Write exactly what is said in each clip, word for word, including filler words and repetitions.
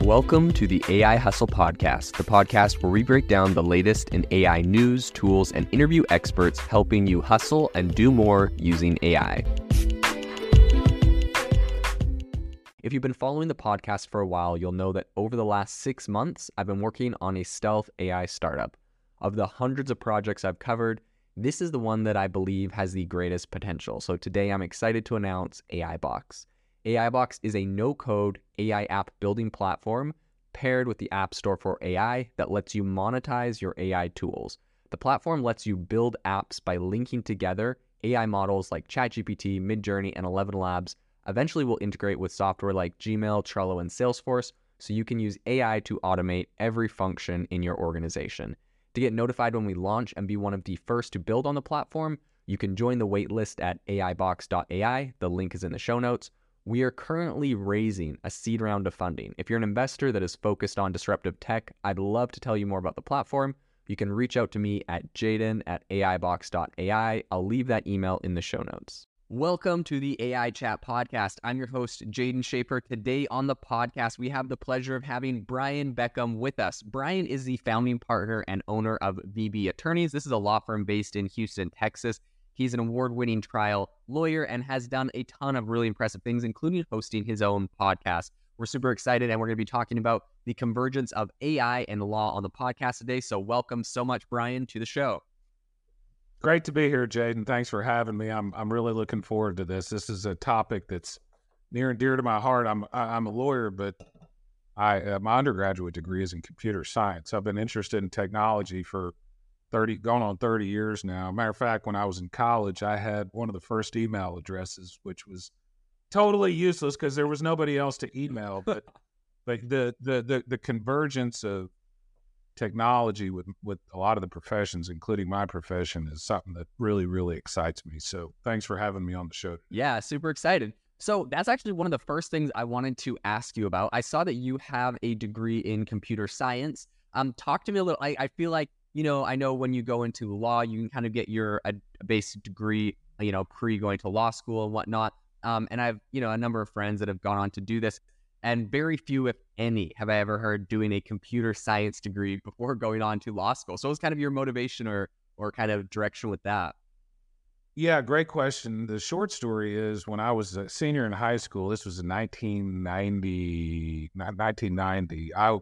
Welcome to the A I Hustle Podcast, the podcast where we break down the latest in A I news, tools, and interview experts helping you hustle and do more using A I. If you've been following the podcast for a while, you'll know that over the last six months, I've been working on a stealth A I startup. Of the hundreds of projects I've covered, this is the one that I believe has the greatest potential. So today I'm excited to announce AIBox. AIBox is a no-code A I app building platform paired with the App Store for A I that lets you monetize your A I tools. The platform lets you build apps by linking together A I models like ChatGPT, Midjourney, and Eleven Labs. Eventually will integrate with software like Gmail, Trello, and Salesforce, so you can use A I to automate every function in your organization. To get notified when we launch and be one of the first to build on the platform, you can join the waitlist at A I box dot A I. The link is in the show notes. We are currently raising a seed round of funding. If you're an investor that is focused on disruptive tech, I'd love to tell you more about the platform. You can reach out to me at Jaden at A I box dot A I. I'll leave that email in the show notes. Welcome to the A I Chat Podcast. I'm your host, Jaden Shaper. Today on the podcast, we have the pleasure of having Brian Beckham with us. Brian is the founding partner and owner of V B Attorneys. This is a law firm based in Houston, Texas. He's an award-winning trial lawyer and has done a ton of really impressive things, including hosting his own podcast. We're super excited, and we're going to be talking about the convergence of A I and law on the podcast today. So welcome so much, Brian, to the show. Great to be here, Jaden. Thanks for having me. I'm I'm really looking forward to this. This is a topic that's near and dear to my heart. I'm I'm a lawyer, but I uh, my undergraduate degree is in computer science. I've been interested in technology for thirty, going on thirty years now. Matter of fact, when I was in college, I had one of the first email addresses, which was totally useless because there was nobody else to email. But but the the the the convergence of technology with with a lot of the professions, including my profession, is something that really, really excites me. So thanks for having me on the show today. Yeah, super excited. So that's actually one of the first things I wanted to ask you about. I saw that you have a degree in computer science. Um, talk to me a little. I, I feel like, you know, I know when you go into law, you can kind of get your a, a basic degree, you know, pre going to law school and whatnot. Um, and I've, you know, a number of friends that have gone on to do this. And very few, if any, have I ever heard doing a computer science degree before going on to law school. So what's kind of your motivation or or kind of direction with that? Yeah, great question. The short story is when I was a senior in high school, this was in nineteen ninety, nineteen ninety, I,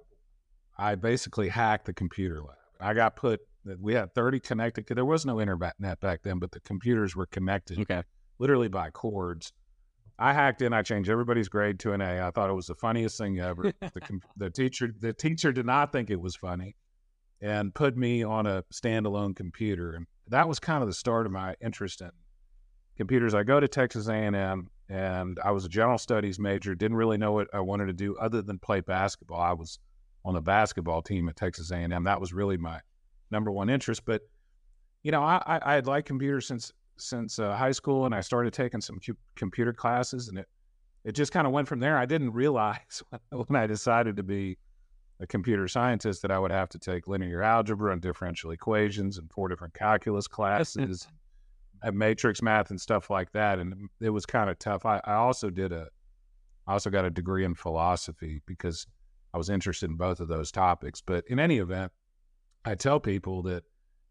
I basically hacked the computer lab. I got put, we had thirty connected, there was no internet back then, but the computers were connected Okay. literally by cords. I hacked in. I changed everybody's grade to an A. I thought it was the funniest thing ever. the, the teacher, the teacher did not think it was funny, and put me on a standalone computer. And that was kind of the start of my interest in computers. I go to Texas A and M, and I was a general studies major. Didn't really know what I wanted to do other than play basketball. I was on the basketball team at Texas A and M. That was really my number one interest. But you know, I I, I had liked computers since. since uh, high school, and I started taking some cu- computer classes, and it, it just kind of went from there. I didn't realize when I decided to be a computer scientist that I would have to take linear algebra and differential equations and four different calculus classes and matrix math and stuff like that. And it was kind of tough. I, I also did a, I also got a degree in philosophy because I was interested in both of those topics. But in any event, I tell people that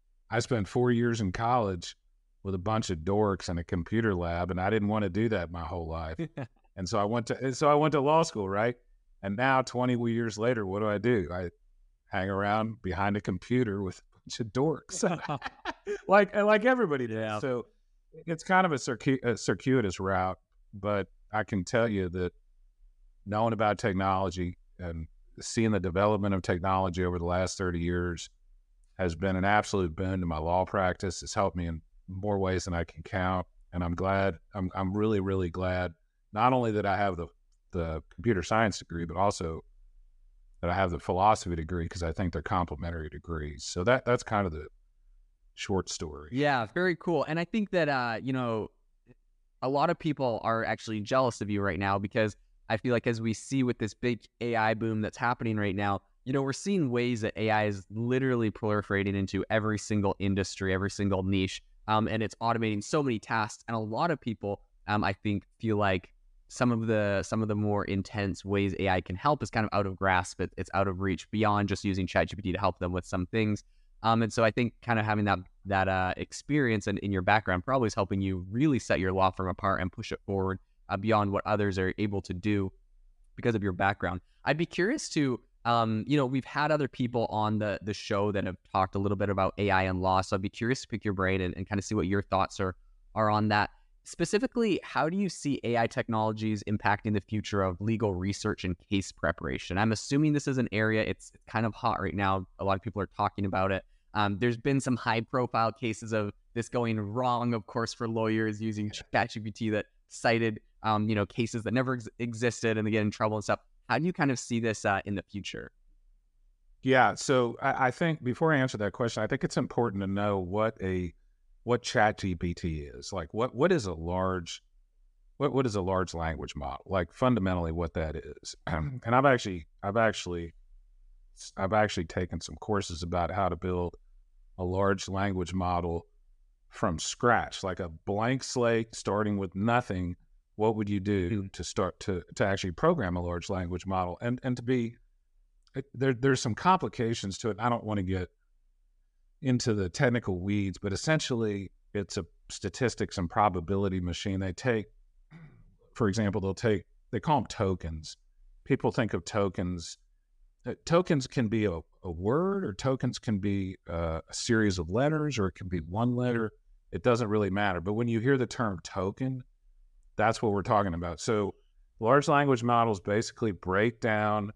I spent four years in college with a bunch of dorks in a computer lab, and I didn't want to do that my whole life. And so I went to so I went to law school, right? And now, twenty years later, what do I do? I hang around behind a computer with a bunch of dorks, like like everybody does. Yeah. So it's kind of a, circu- a circuitous route, but I can tell you that knowing about technology and seeing the development of technology over the last thirty years has been an absolute boon to my law practice. It's helped me in more ways than I can count. And I'm glad, I'm I'm really, really glad, not only that I have the, the computer science degree, but also that I have the philosophy degree, because I think they're complementary degrees. So that that's kind of the short story. Yeah, very cool. And I think that, uh, you know, a lot of people are actually jealous of you right now, because I feel like as we see with this big A I boom that's happening right now, you know, we're seeing ways that A I is literally proliferating into every single industry, every single niche. Um, and it's automating so many tasks. And a lot of people, um, I think, feel like some of the some of the more intense ways A I can help is kind of out of grasp. It, it's out of reach beyond just using ChatGPT to help them with some things. Um, and so I think kind of having that that uh, experience and in your background probably is helping you really set your law firm apart and push it forward uh, beyond what others are able to do because of your background. I'd be curious to, um, you know, we've had other people on the the show that have talked a little bit about A I and law. So I'd be curious to pick your brain and, and kind of see what your thoughts are are on that. Specifically, how do you see A I technologies impacting the future of legal research and case preparation? I'm assuming this is an area, it's kind of hot right now. A lot of people are talking about it. Um, there's been some high-profile cases of this going wrong, of course, for lawyers using ChatGPT that cited, um, you know, cases that never ex- existed and they get in trouble and stuff. How do you kind of see this uh, in the future? Yeah, so I, I think before I answer that question, I think it's important to know what a what ChatGPT is. Like, what what is a large what what is a large language model? Like, fundamentally, what that is. and I've actually I've actually I've actually taken some courses about how to build a large language model from scratch, like a blank slate, starting with nothing. What would you do to start to to actually program a large language model? And and to be there, there's some complications to it. I don't want to get into the technical weeds, but essentially it's a statistics and probability machine. They take, for example, they'll take, they call them tokens. People think of tokens. Uh, tokens can be a, a word, or tokens can be uh, a series of letters, or it can be one letter. It doesn't really matter. But when you hear the term token, that's what we're talking about. So large language models basically break down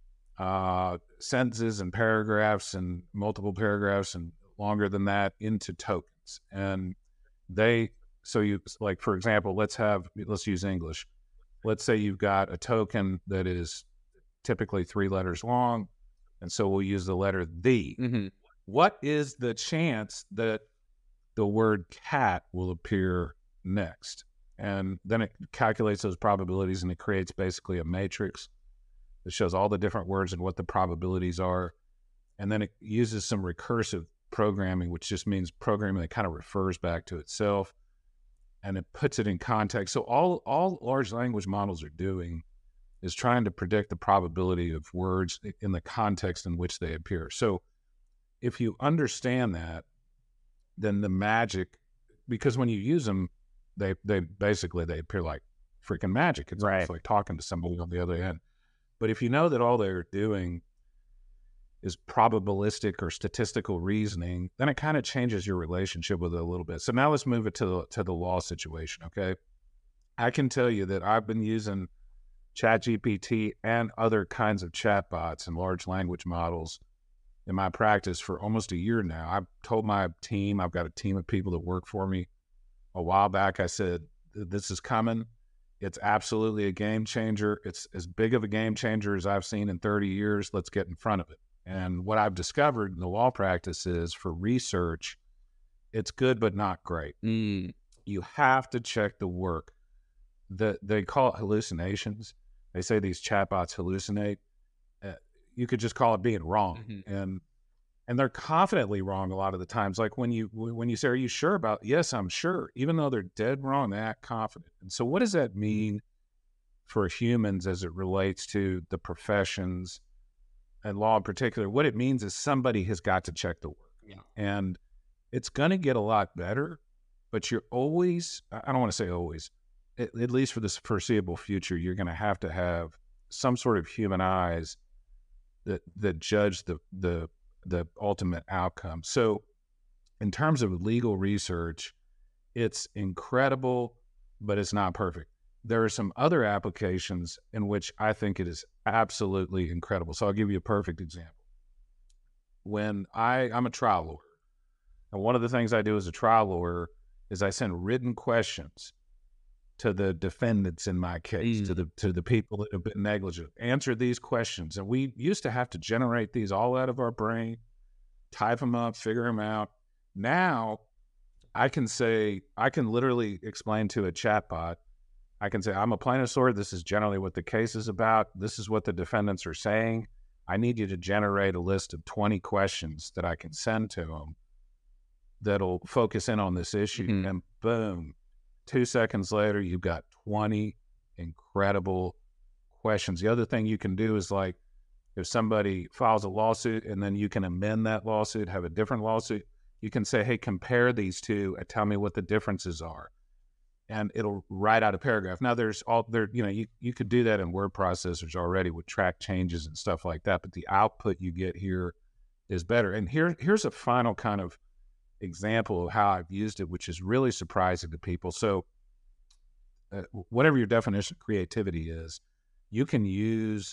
uh, sentences and paragraphs and multiple paragraphs and longer than that into tokens. And they, so you, like, for example, let's have, let's use English. Let's say you've got a token that is typically three letters long. And so we'll use the letter the. Mm-hmm. What is the chance that the word cat will appear next? And then it calculates those probabilities, and it creates basically a matrix that shows all the different words and what the probabilities are. And then it uses some recursive programming, which just means programming that kind of refers back to itself, and it puts it in context. So all, all large language models are doing is trying to predict the probability of words in the context in which they appear. So if you understand that, then the magic, because when you use them, they, they basically, they appear like freaking magic. It's Right. like talking to somebody on the other end. But if you know that all they're doing is probabilistic or statistical reasoning, then it kind of changes your relationship with it a little bit. So now let's move it to the, to the law situation, okay? I can tell you that I've been using ChatGPT and other kinds of chatbots and large language models in my practice for almost a year now. I've told my team, I've got a team of people that work for me. A while back, I said, this is coming. It's absolutely a game changer. It's as big of a game changer as I've seen in thirty years. Let's get in front of it. And what I've discovered in the law practice is, for research, it's good but not great. Mm. You have to check the work. The, they call it hallucinations. They say these chatbots hallucinate. Uh, you could just call it being wrong. Mm-hmm. And and they're confidently wrong a lot of the times. Like when you when you say, are you sure about, yes, I'm sure. Even though they're dead wrong, they act confident. And so what does that mean for humans as it relates to the professions and law in particular? What it means is somebody has got to check the work. Yeah. And it's going to get a lot better, but you're always, I don't want to say always, at, at least for this foreseeable future, you're going to have to have some sort of human eyes that that judge the the the ultimate outcome. So in terms of legal research, it's incredible, but it's not perfect. There are some other applications in which I think it is absolutely incredible. So I'll give you a perfect example. When I, I'm a trial lawyer, and one of the things I do as a trial lawyer is I send written questions to the defendants in my case, Mm. to the to the people that have been negligent. Answer these questions. And we used to have to generate these all out of our brain, type them up, figure them out. Now I can say, I can literally explain to a chatbot, I can say, I'm a plaintiff's lawyer. This is generally what the case is about. This is what the defendants are saying. I need you to generate a list of twenty questions that I can send to them that'll focus in on this issue. Mm-hmm. And boom, two seconds later, you've got twenty incredible questions. The other thing you can do is, like, if somebody files a lawsuit and then you can amend that lawsuit, have a different lawsuit, you can say, hey, compare these two and tell me what the differences are. And it'll write out a paragraph. Now there's all there, you know, you, you could do that in word processors already with track changes and stuff like that, but the output you get here is better. And here, here's a final kind of example of how I've used it, which is really surprising to people. So uh, whatever your definition of creativity is, you can use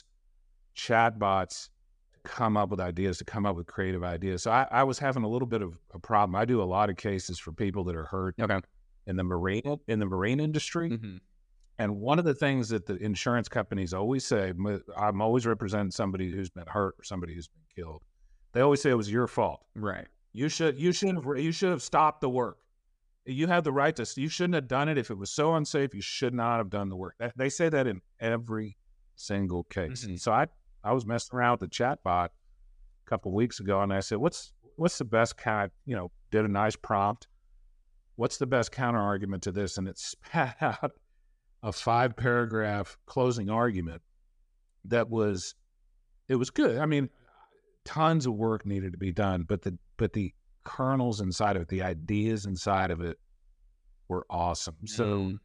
chatbots to come up with ideas, to come up with creative ideas. So I, I was having a little bit of a problem. I do a lot of cases for people that are hurt Okay. in the marine in the marine industry. Mm-hmm. And one of the things that the insurance companies always say, I'm always representing somebody who's been hurt or somebody who's been killed. They always say it was your fault. Right. You should you should have you should have stopped the work. You have the right to. You shouldn't have done it if it was so unsafe. You should not have done the work. They say that in every single case. Mm-hmm. So I I was messing around with the chatbot a couple of weeks ago, and I said, "What's what's the best kind?" You know, did a nice prompt. What's the best counter argument to this? And it spat out a five paragraph closing argument that was it was good. I mean, tons of work needed to be done, but the but the kernels inside of it, the ideas inside of it, were awesome. So, Mm.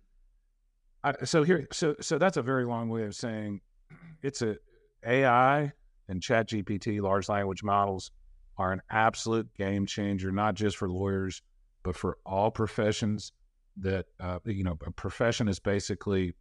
I, so here, so so that's a very long way of saying it's a A I and ChatGPT, large language models, are an absolute game changer, not just for lawyers, but for all professions. That uh, you know, a profession is basically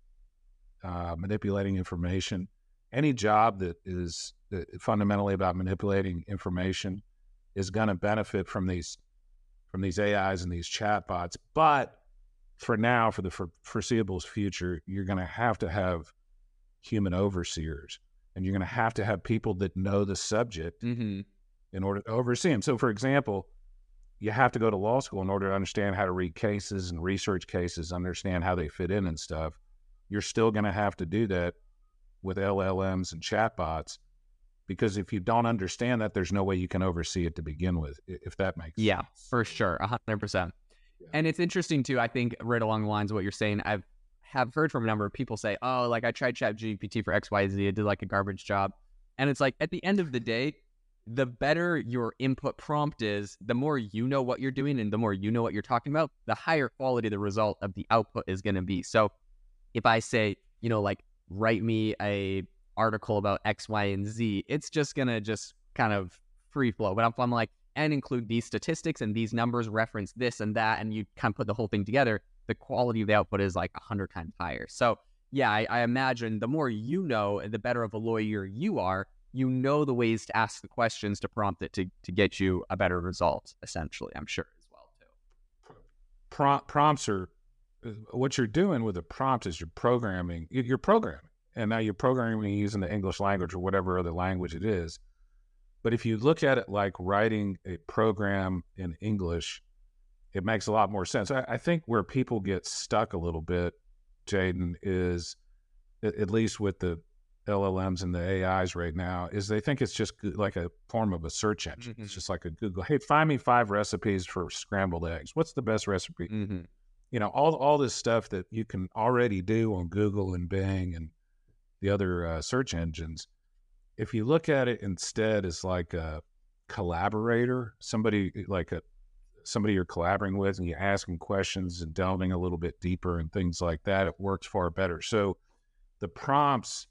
uh, manipulating information. Any job that is uh, fundamentally about manipulating information is going to benefit from these from these A Is and these chatbots. But for now, for the for foreseeable future, you're going to have to have human overseers, and you're going to have to have people that know the subject Mm-hmm. in order to oversee them. So, for example, you have to go to law school in order to understand how to read cases and research cases, understand how they fit in and stuff. You're still going to have to do that with L L Ms and chatbots, because if you don't understand that, there's no way you can oversee it to begin with, if that makes Yeah, sense. for sure. A hundred percent. Yeah. And it's interesting too, I think, right along the lines of what you're saying. I've have heard from a number of people say, oh, like I tried ChatGPT for X Y Z, it did like a garbage job. And it's like, at the end of the day, the better your input prompt is, the more you know what you're doing and the more you know what you're talking about, the higher quality the result of the output is going to be. So if I say, you know, like, write me a article about X, Y, and Z, it's just going to just kind of free flow. But if I'm like, and include these statistics and these numbers, reference this and that, and you kind of put the whole thing together, the quality of the output is like a hundred times higher. So yeah, I, I imagine the more you know, the better of a lawyer you are. You know the ways to ask the questions to prompt it to, to get you a better result, essentially, I'm sure, as well, too. Prom- prompts are, what you're doing with a prompt is you're programming, you're programming. And now you're programming using the English language or whatever other language it is. But if you look at it like writing a program in English, it makes a lot more sense. I, I think where people get stuck a little bit, Jaden, is, at, at least with the L L Ms and the A Is right now, is they think it's just like a form of a search engine. Mm-hmm. It's just like a Google. Hey, find me five recipes for scrambled eggs. What's the best recipe? Mm-hmm. You know, all all this stuff that you can already do on Google and Bing and the other uh, search engines. If you look at it instead as like a collaborator, somebody like a somebody you're collaborating with, and you're asking questions and delving a little bit deeper and things like that, it works far better. So the prompts,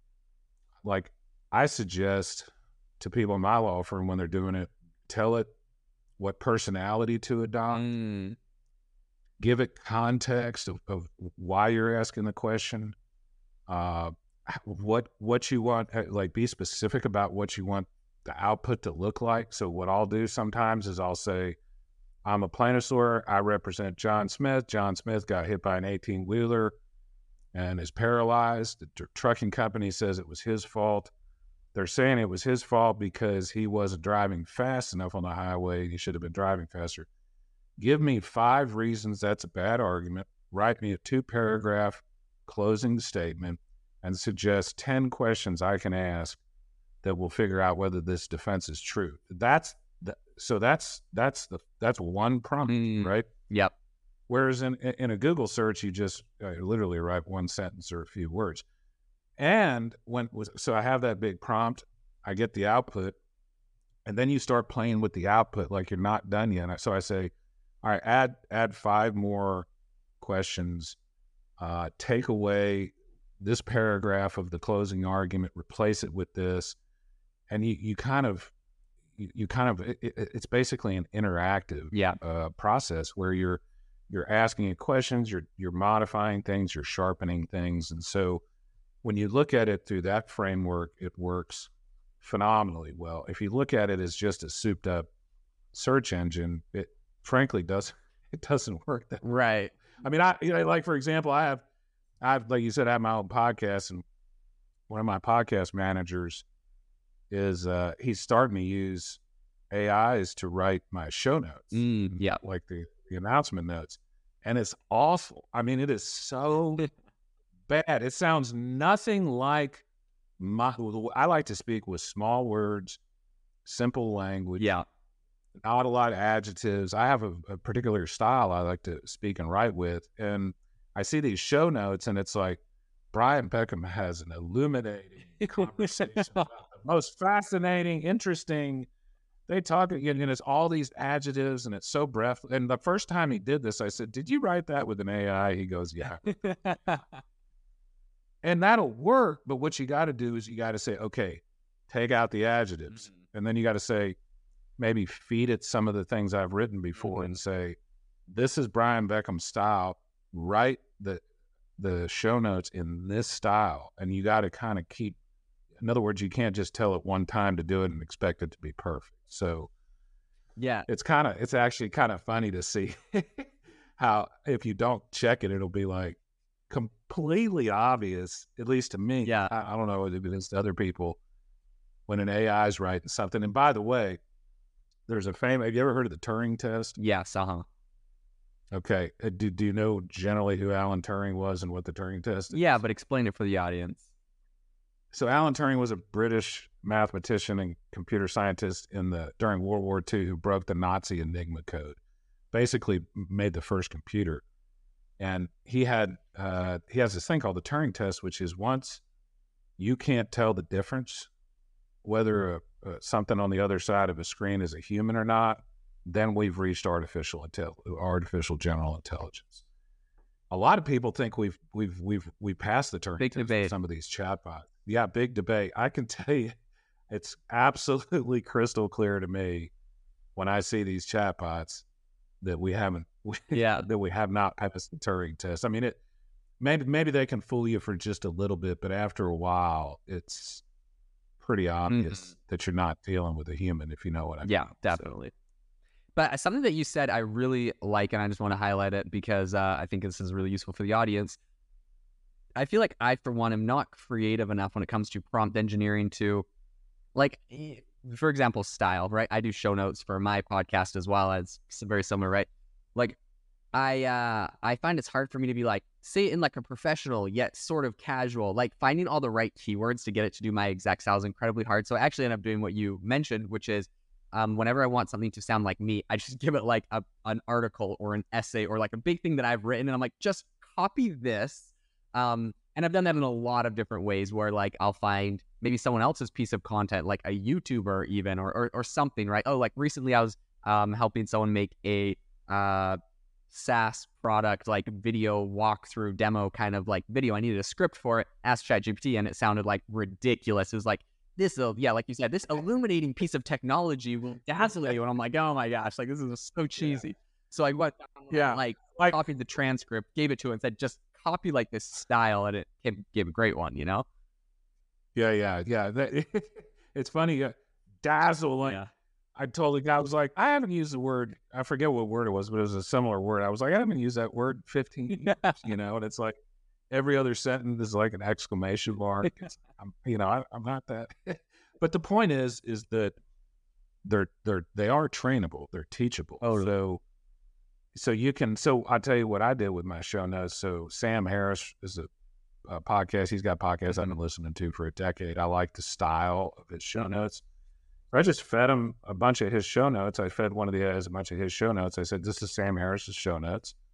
like I suggest to people in my law firm when they're doing it, tell it what personality to adopt, Mm. give it context of, of why you're asking the question, uh, what what you want, like be specific about what you want the output to look like. So what I'll do sometimes is I'll say, I'm a plaintiff's lawyer. I represent John Smith. John Smith got hit by an eighteen-wheeler and is paralyzed. The tr- trucking company says it was his fault. They're saying it was his fault because he wasn't driving fast enough on the highway. He should have been driving faster. Give me five reasons that's a bad argument. Write me a two-paragraph closing statement and suggest ten questions I can ask that will figure out whether this defense is true. That's the, so that's that's the that's one prompt, Mm. right? Yep. Whereas in in a Google search, you just uh, literally write one sentence or a few words. And when so I have that big prompt, I get the output, and then you start playing with the output like you're not done yet. So I say, all right, add add five more questions, uh, take away this paragraph of the closing argument, replace it with this, and you you kind of you, you kind of it, it's basically an interactive Yeah. uh, process where you're you're asking it questions, you're you're modifying things, you're sharpening things, and so when you look at it through that framework, it works phenomenally well. If you look at it as just a souped up search engine, it frankly does it doesn't work that. Right. I mean, I you know, like for example, I have I've like you said, I have my own podcast, and one of my podcast managers is uh he's starting to use A Is to write my show notes, Mm, yeah. like the the announcement notes, and it's awful. I mean, it is so bad. It sounds nothing like my. I like to speak with small words, simple language. Yeah. Not a lot of adjectives. I have a, a particular style I like to speak and write with, and I see these show notes, and it's like Brian Beckham has an illuminating conversation about the most fascinating, interesting. They talk, and it's all these adjectives, and it's so breath. And the first time he did this, I said, "Did you write that with an A I?" He goes, "Yeah." And that'll work, but what you got to do is you got to say, "Okay, take out the adjectives," mm-hmm. and then you got to say, maybe feed it some of the things I've written before, mm-hmm. and say, "This is Brian Beckham's style. Write the the show notes in this style," and you got to kind of keep. In other words, you can't just tell it one time to do it and expect it to be perfect. So, yeah, it's kind of it's actually kind of funny to see how if you don't check it, it'll be like completely obvious, at least to me. Yeah, I, I don't know if it is to other people when an A I is writing something. And by the way, there's a famous. Have you ever heard of the Turing test? Yes. Uh huh. Okay. Uh, do Do you know generally who Alan Turing was and what the Turing test is? Yeah, but explain it for the audience. So Alan Turing was a British mathematician and computer scientist in the during World War Two who broke the Nazi Enigma code, basically made the first computer. And he had uh, he has this thing called the Turing test, which is once you can't tell the difference whether a, uh, something on the other side of a screen is a human or not, then we've reached artificial intel- artificial general intelligence. A lot of people think we've we've we've we passed the Turing big test debate. with some of these chatbots. Yeah, big debate. I can tell you, it's absolutely crystal clear to me when I see these chatbots that we haven't, yeah, that we have not passed the Turing test. I mean, it maybe maybe they can fool you for just a little bit, but after a while, it's pretty obvious mm-hmm. that you're not dealing with a human, if you know what I mean. Yeah, definitely. So. But something that you said I really like, and I just want to highlight it because uh, I think this is really useful for the audience. I feel like I, for one, am not creative enough when it comes to prompt engineering to, like, for example, style, right? I do show notes for my podcast as well as very similar, right? Like, I uh, I find it's hard for me to be like, say it in like a professional yet sort of casual, like finding all the right keywords to get it to do my exact style is incredibly hard. So I actually end up doing what you mentioned, which is um, whenever I want something to sound like me, I just give it like a, an article or an essay or like a big thing that I've written. And I'm like, just copy this. Um, and I've done that in a lot of different ways where like I'll find maybe someone else's piece of content, like a YouTuber even, or or, or something, right? Oh, like recently I was um, helping someone make a uh, SaaS product, like video walkthrough demo kind of like video. I needed a script for it, asked ChatGPT, and it sounded like ridiculous. It was like, this, yeah, like you said, this illuminating piece of technology will dazzle you. And I'm like, oh my gosh, like this is so cheesy. Yeah. So I went, yeah, like, like copied the transcript, gave it to it, and said, just copy like this style, and it gave a great one, you know? Yeah, yeah, yeah. That, it's funny, uh, dazzle. Like, yeah. I told the guy, I was like, I haven't used the word, I forget what word it was, but it was a similar word. I was like, I haven't used that word fifteen years, you know? And it's like every other sentence is like an exclamation mark. I'm, you know, I, I'm not that. But the point is, is that they're they're they are trainable, they're teachable. Oh, so. So you can, so I'll tell you what I did with my show notes. So Sam Harris is a, a podcast. He's got podcasts mm-hmm. I've been listening to for a decade. I like the style of his show notes. I just fed him a bunch of his show notes. I fed one of the guys a bunch of his show notes. I said, this is Sam Harris's show notes.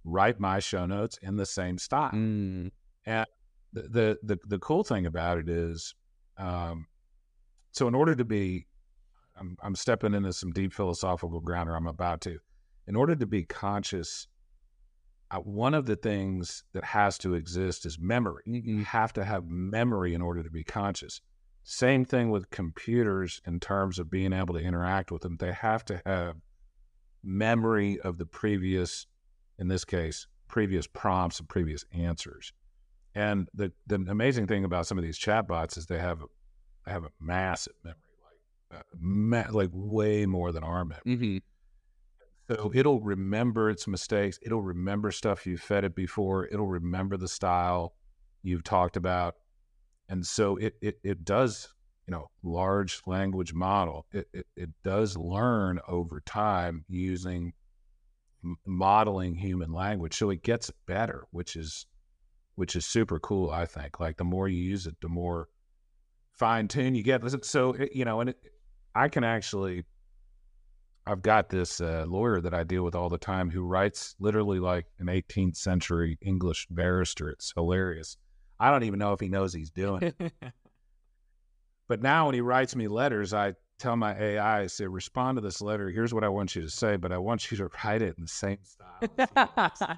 write my show notes in the same style. Mm. And the, the, the, the cool thing about it is, um, so in order to be, I'm, I'm stepping into some deep philosophical ground, or I'm about to, in order to be conscious, uh, one of the things that has to exist is memory. Mm-hmm. You have to have memory in order to be conscious. Same thing with computers in terms of being able to interact with them. They have to have memory of the previous, in this case, previous prompts and previous answers. And the, the amazing thing about some of these chatbots is they have a, they have a massive memory, like uh, ma- like way more than our memory. Mm-hmm. So it'll remember its mistakes. It'll remember stuff you fed it before. It'll remember the style you've talked about. And so it it, it does, you know, large language model. It, it, it does learn over time using m- modeling human language. So it gets better, which is, which is super cool, I think. Like the more you use it, the more fine tune you get. So, it, you know, and it, I can actually, I've got this uh, lawyer that I deal with all the time who writes literally like an eighteenth century English barrister. It's hilarious. I don't even know if he knows he's doing it. But now when he writes me letters, I tell my A I, I say, respond to this letter. Here's what I want you to say, but I want you to write it in the same style.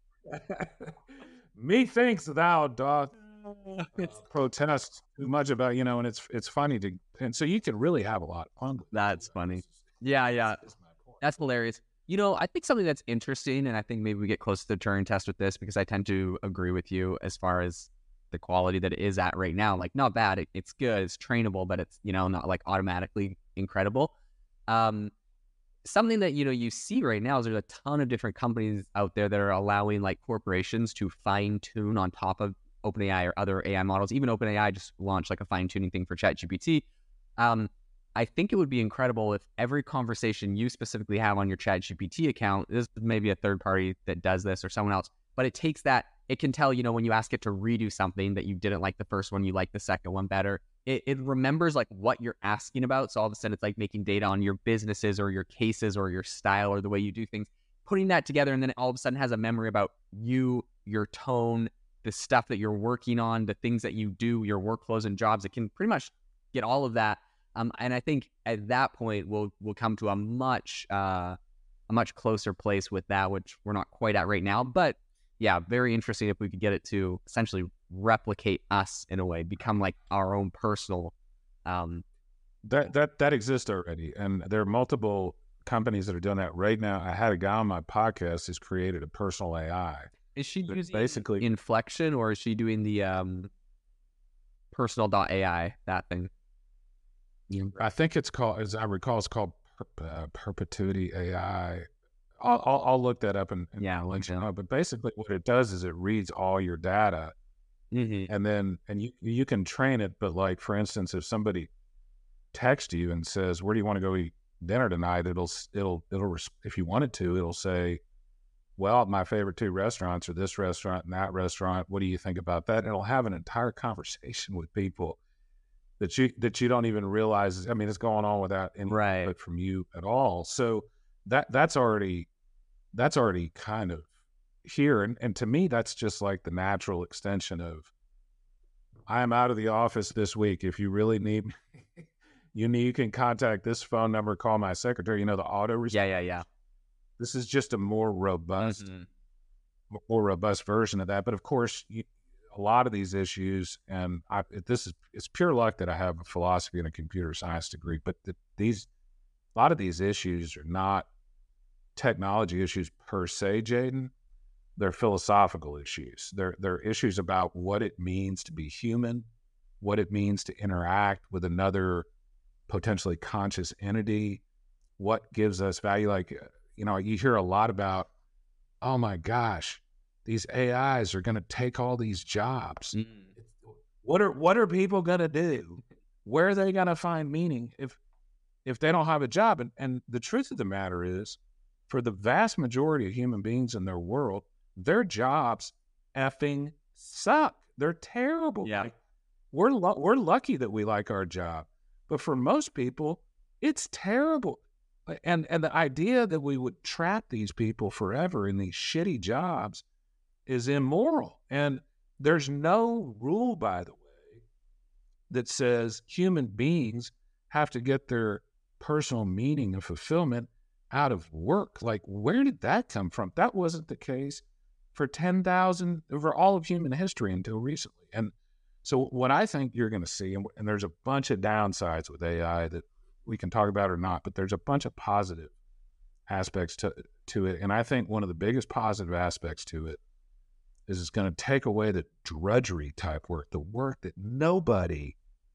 Methinks thou doth uh, protest too much about, you know, and it's it's funny to, and so you can really have a lot of fun with it. That's funny. Yeah, yeah. That's hilarious. You know, I think something that's interesting, and I think maybe we get close to the Turing test with this, because I tend to agree with you as far as the quality that it is at right now. Like, not bad. It, it's good. It's trainable, but it's, you know, not like automatically incredible. Um, something that, you know, you see right now is there's a ton of different companies out there that are allowing like corporations to fine tune on top of OpenAI or other A I models. Even OpenAI just launched like a fine tuning thing for ChatGPT. Um, I think it would be incredible if every conversation you specifically have on your ChatGPT account, this is maybe a third party that does this or someone else, but it takes that, it can tell, you know, when you ask it to redo something that you didn't like the first one, you like the second one better. It, it remembers like what you're asking about. So all of a sudden it's like making data on your businesses or your cases or your style or the way you do things, putting that together. And then it all of a sudden has a memory about you, your tone, the stuff that you're working on, the things that you do, your workflows and jobs. It can pretty much get all of that. Um, and I think at that point we'll we'll come to a much uh, a much closer place with that, which we're not quite at right now. But yeah, very interesting if we could get it to essentially replicate us in a way, become like our own personal. Um, that that that exists already, and there are multiple companies that are doing that right now. I had a guy on my podcast who's created a personal A I. Is she But using basically Inflection, or is she doing the um, personal dot A I, that thing? I think it's called, as I recall, it's called per, uh, Perpetuity A I. I'll, I'll, I'll look that up and, and Yeah, let you yeah. know. But basically, what it does is it reads all your data, Mm-hmm. and then and you you can train it. But like for instance, if somebody texts you and says, "Where do you want to go eat dinner tonight?" It'll it'll it'll if you want it to, it'll say, "Well, my favorite two restaurants are this restaurant and that restaurant. What do you think about that?" And it'll have an entire conversation with people that you that you don't even realize. I mean, it's going on without any Right. input from you at all. So that that's already that's already kind of here, and and to me, that's just like the natural extension of, I am out of the office this week. If you really need me, you need you can contact this phone number. Call my secretary. You know, the auto response. Yeah, yeah, yeah. This is just a more robust, Mm-hmm. more robust version of that. But of course, you, a lot of these issues, and I, this is it's pure luck that I have a philosophy and a computer science degree. But the, these, a lot of these issues are not technology issues per se, Jaden. They're philosophical issues. They're they're issues about what it means to be human, what it means to interact with another potentially conscious entity, what gives us value. Like, you know, you hear a lot about, oh my gosh, these A Is are going to take all these jobs. Mm. What are what are people going to do? Where are they going to find meaning if if they don't have a job? And and the truth of the matter is, for the vast majority of human beings in their world, their jobs effing suck. They're terrible. Yeah. Like, we're lu- we're lucky that we like our job, but for most people, it's terrible. And and the idea that we would trap these people forever in these shitty jobs is immoral. And there's no rule, by the way, that says human beings have to get their personal meaning and fulfillment out of work. Like, where did that come from? That wasn't the case for ten thousand, over all of human history until recently. And so what I think you're going to see, and, and there's a bunch of downsides with A I that we can talk about or not, but there's a bunch of positive aspects to, to it. And I think one of the biggest positive aspects to it is it's going to take away the drudgery type work, the work that nobody,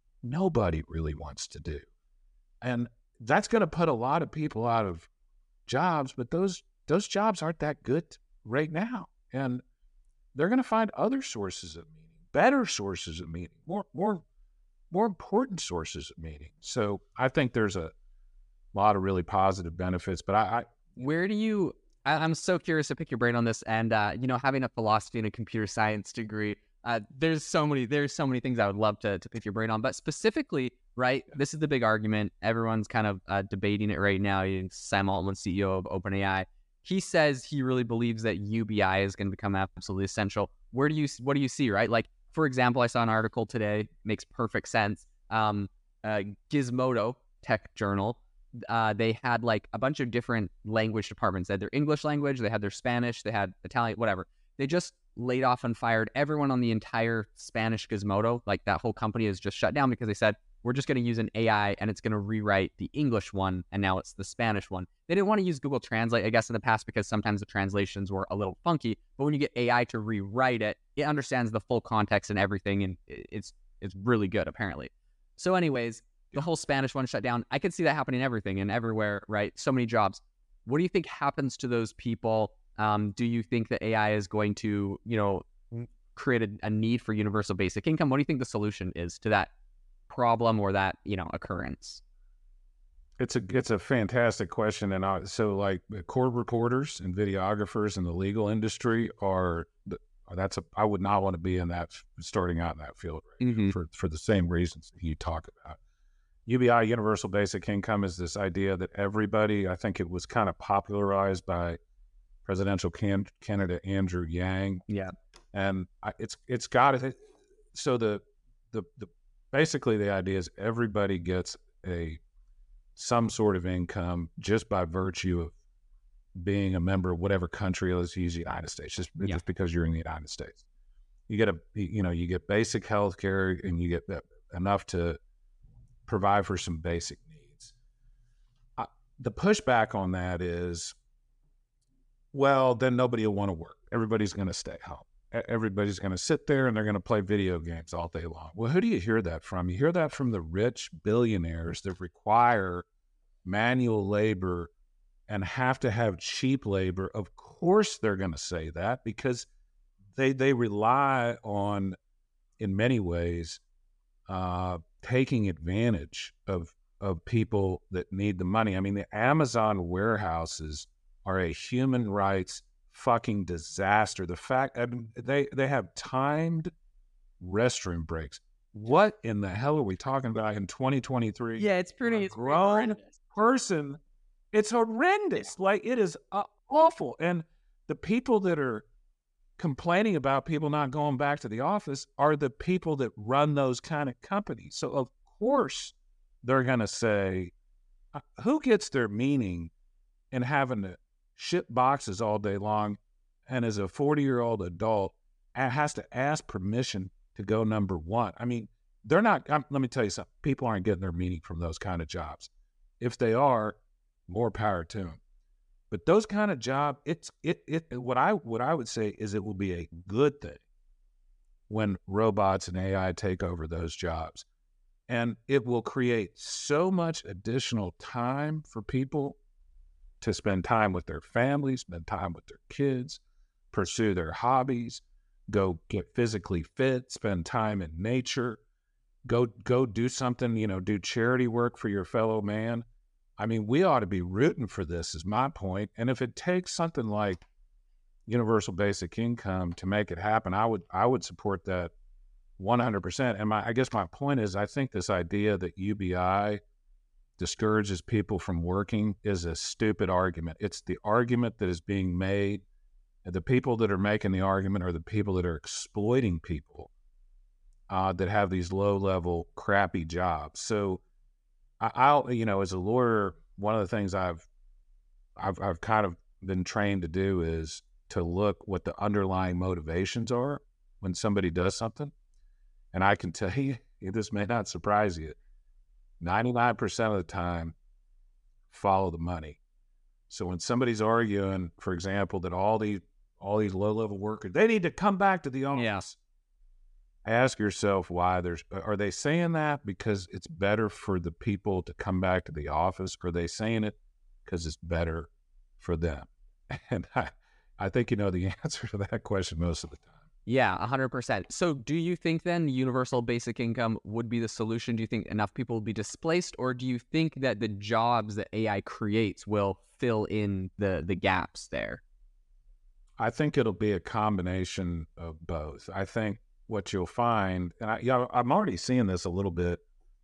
nobody really wants to do. And that's going to put a lot of people out of jobs, but those those jobs aren't that good right now. And they're going to find other sources of meaning, better sources of meaning, more more more important sources of meaning. So I think there's a lot of really positive benefits. But I, I where do you? I, I'm so curious to pick your brain on this. And uh, you know, having a philosophy and a computer science degree, uh, there's so many there's so many things I would love to to pick your brain on. But specifically, right, this is the big argument. Everyone's kind of uh, debating it right now. Sam Altman, C E O of OpenAI, he says he really believes that U B I is going to become absolutely essential. Where do you what do you see, right? Like, for example, I saw an article today, makes perfect sense. Um, uh, Gizmodo Tech Journal, uh, they had like a bunch of different language departments. They had their English language, they had their Spanish, they had Italian, whatever. They just laid off and fired everyone on the entire Spanish Gizmodo. Like, that whole company is just shut down because they said, we're just going to use an A I and it's going to rewrite the English one, and now it's the Spanish one. They didn't want to use Google Translate, I guess, in the past because sometimes the translations were a little funky. But when you get A I to rewrite it, it understands the full context and everything, and it's it's really good, apparently. So anyways, the whole Spanish one shut down. I could see that happening everything and everywhere, right? So many jobs. What do you think happens to those people? Um, do you think that A I is going to, you know, create a, a need for universal basic income? What do you think the solution is to that problem or that, you know, occurrence? It's a it's a fantastic question. And I, so like court reporters and videographers in the legal industry are that's a I would not want to be in that starting out in that field right mm-hmm. for for the same reasons that you talk about. U B I, universal basic income, is this idea that everybody, I think it was kind of popularized by presidential can, candidate Andrew Yang. Yeah, and I, it's it's got it. So the the the basically the idea is everybody gets a some sort of income just by virtue of being a member of whatever country. Let's use the United States, just, yeah. just because you're in the United States. You get a, you know, you get basic health care and you get enough to provide for some basic needs. I, the pushback on that is, well, then nobody will want to work. Everybody's going to stay home. Everybody's going to sit there and they're going to play video games all day long. Well, who do you hear that from? You hear that from the rich billionaires that require manual labor and have to have cheap labor. Of course they're going to say that because they they rely on, in many ways, uh, taking advantage of of people that need the money. I mean, the Amazon warehouses are a human rights fucking disaster. The fact I mean, they they have timed restroom breaks. What in the hell are we talking about in twenty twenty-three? Yeah, it's pretty. It's grown pretty person. It's horrendous. Like, it is uh, awful. And the people that are complaining about people not going back to the office are the people that run those kind of companies. So of course they're going to say, who gets their meaning in having to ship boxes all day long and as a forty-year-old adult has to ask permission to go number one? I mean, they're not, I'm, let me tell you something. People aren't getting their meaning from those kind of jobs. If they are, more power to them. But those kind of job, it's it it what I what I would say is it will be a good thing when robots and A I take over those jobs. And it will create so much additional time for people to spend time with their families, spend time with their kids, pursue their hobbies, go get physically fit, spend time in nature, go go do something, you know, do charity work for your fellow man. I mean, we ought to be rooting for this, is my point. And if it takes something like universal basic income to make it happen, I would I would support that one hundred percent. And my I guess my point is, I think this idea that U B I discourages people from working is a stupid argument. It's the argument that is being made. And the people that are making the argument are the people that are exploiting people uh, that have these low-level, crappy jobs. So I, I'll, you know, as a lawyer, one of the things I've, I've, I've kind of been trained to do is to look what the underlying motivations are when somebody does something. And I can tell you, this may not surprise you, ninety-nine percent of the time, follow the money. So when somebody's arguing, for example, that all these all these low-level workers, they need to come back to the office. Yes. Ask yourself why there's, are they saying that because it's better for the people to come back to the office? Or are they saying it because it's better for them? And I, I think you know the answer to that question most of the time. Yeah, one hundred percent. So do you think then universal basic income would be the solution? Do you think enough people will be displaced? Or do you think that the jobs that A I creates will fill in the, the gaps there? I think it'll be a combination of both. I think what you'll find, and I, yeah, I'm already seeing this a little bit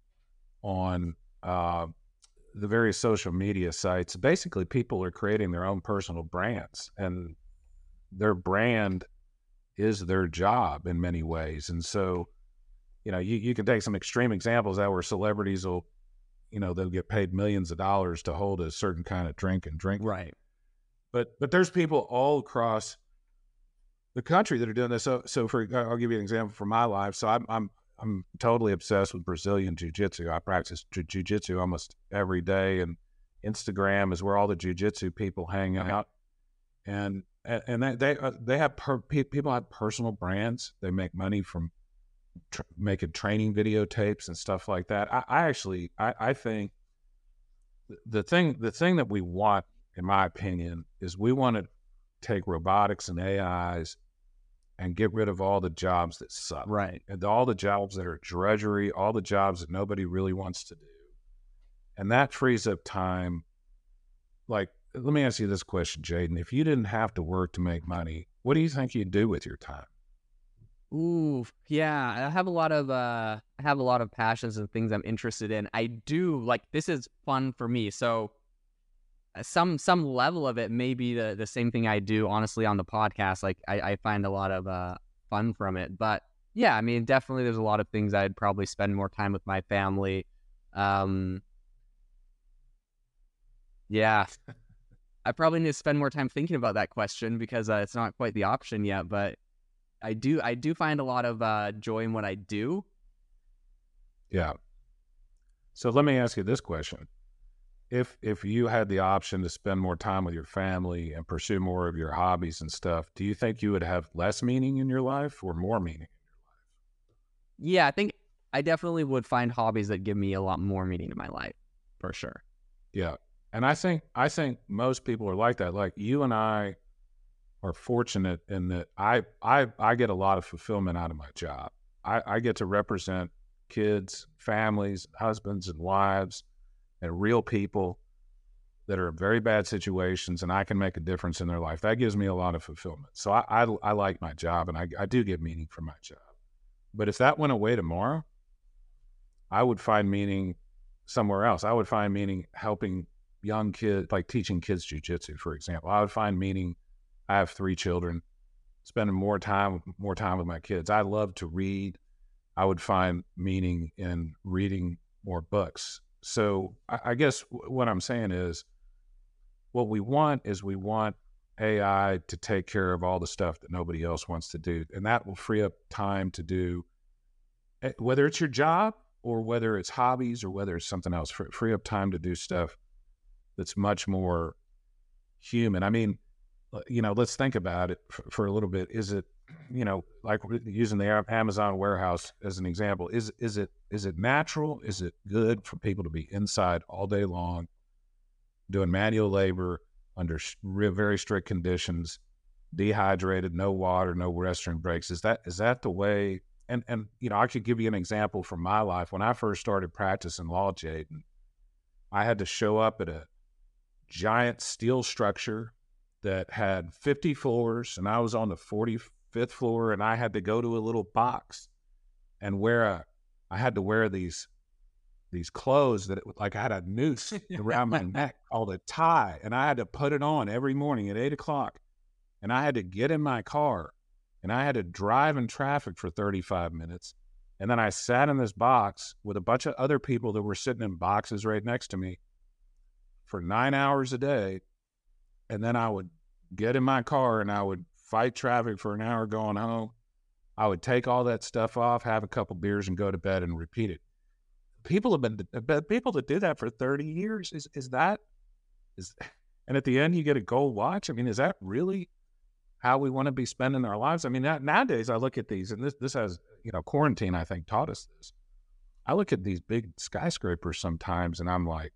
on uh, the various social media sites. Basically, people are creating their own personal brands, and their brand is their job in many ways. And so, you know, you, you can take some extreme examples that where celebrities will, you know, they'll get paid millions of dollars to hold a certain kind of drink and drink. Right. But but there's people all across the country that are doing this. So so for I'll give you an example from my life. So I'm I'm I'm totally obsessed with Brazilian jiu-jitsu. I practice jiu-jitsu almost every day, and Instagram is where all the jiu-jitsu people hang out. And and they they, uh, they have per, people have personal brands. They make money from tr- making training videotapes and stuff like that. I, I actually I, I think the thing the thing that we want, in my opinion, is we want to take robotics and A Is and get rid of all the jobs that suck. Right. And all the jobs that are drudgery, all the jobs that nobody really wants to do. And that frees up time. Like, let me ask you this question, Jaden. If you didn't have to work to make money, what do you think you'd do with your time? Ooh, yeah. I have a lot of uh I have a lot of passions and things I'm interested in. I do like this is fun for me. So some some level of it may be the, the same thing I do, honestly, on the podcast. Like I, I find a lot of uh fun from it. But yeah, I mean, definitely there's a lot of things I'd probably spend more time with my family. Um Yeah. I probably need to spend more time thinking about that question because uh, it's not quite the option yet, but I do I do find a lot of uh, joy in what I do. Yeah. So let me ask you this question. If if you had the option to spend more time with your family and pursue more of your hobbies and stuff, do you think you would have less meaning in your life or more meaning in your life? Yeah, I think I definitely would find hobbies that give me a lot more meaning in my life, for sure. Yeah. And I think I think most people are like that. Like you and I are fortunate in that I I I get a lot of fulfillment out of my job. I, I get to represent kids, families, husbands and wives, and real people that are in very bad situations, and I can make a difference in their life. That gives me a lot of fulfillment. So I I, I like my job, and I, I do get meaning from my job. But if that went away tomorrow, I would find meaning somewhere else. I would find meaning helping young kids, like teaching kids jiu-jitsu, for example. I would find meaning. I have three children, spending more time, more time with my kids. I love to read. I would find meaning in reading more books. So I, I guess w- what I'm saying is what we want is we want A I to take care of all the stuff that nobody else wants to do. And that will free up time to do, whether it's your job or whether it's hobbies or whether it's something else, free, free up time to do stuff that's much more human. I mean, you know, let's think about it for, for a little bit. Is it, you know, like using the Amazon warehouse as an example, is is it is it natural? Is it good for people to be inside all day long, doing manual labor under very strict conditions, dehydrated, no water, no restroom breaks? Is that is that the way? And and you know, I could give you an example from my life. When I first started practicing law, Jaden, I had to show up at a giant steel structure that had fifty floors, and I was on the forty-fifth floor, and I had to go to a little box and wear a, I had to wear these these clothes that it was like I had a noose around my neck called a tie, and I had to put it on every morning at eight o'clock. And I had to get in my car, and I had to drive in traffic for thirty-five minutes. And then I sat in this box with a bunch of other people that were sitting in boxes right next to me for nine hours a day. And then I would get in my car and I would fight traffic for an hour going home. I would take all that stuff off, have a couple beers, and go to bed and repeat it. People have been people that do that for thirty years. Is is that is, and at the end you get a gold watch. I mean, is that really how we want to be spending our lives? I mean, nowadays I look at these, and this this has, you know, quarantine, I think, taught us this. I look at these big skyscrapers sometimes, and I'm like,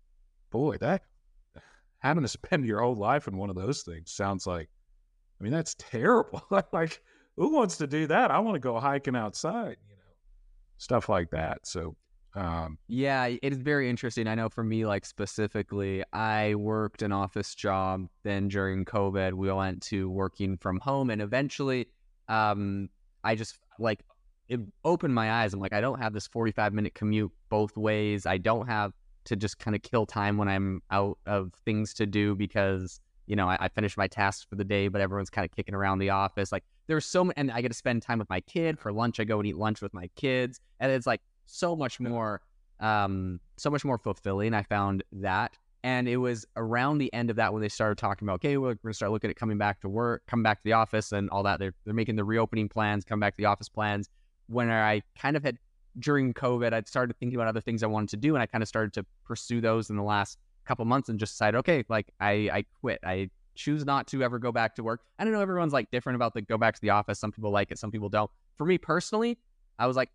boy, that having to spend your whole life in one of those things sounds like, I mean, that's terrible. Like, who wants to do that? I want to go hiking outside, you know, stuff like that. So, um, yeah, it is very interesting. I know for me, like specifically, I worked an office job. Then during COVID, we went to working from home, and eventually, um, I just like it opened my eyes. I'm like, I don't have this forty-five minute commute both ways. I don't have to just kind of kill time when I'm out of things to do because, you know, I, I finished my tasks for the day, but everyone's kind of kicking around the office. Like there's so many, and I get to spend time with my kid for lunch. I go and eat lunch with my kids, and it's like so much more, um, so much more fulfilling. I found that. And it was around the end of that when they started talking about, okay, we're going to start looking at coming back to work, come back to the office and all that. They're, they're making the reopening plans, come back to the office plans. When I kind of had, during COVID, I'd started thinking about other things I wanted to do. And I kind of started to pursue those in the last couple months and just decided, okay, like I, I quit. I choose not to ever go back to work. I don't know, everyone's like different about the go back to the office. Some people like it, some people don't. For me personally, I was like,